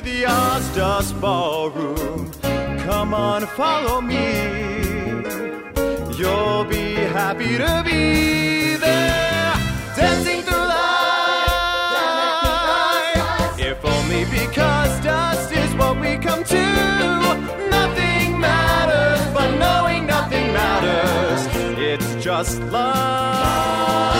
the Ozdust Ballroom. Come on, follow me. You'll be happy to be there, dancing through life. If only because dust is what we come to. Nothing matters, but knowing nothing matters. It's just love.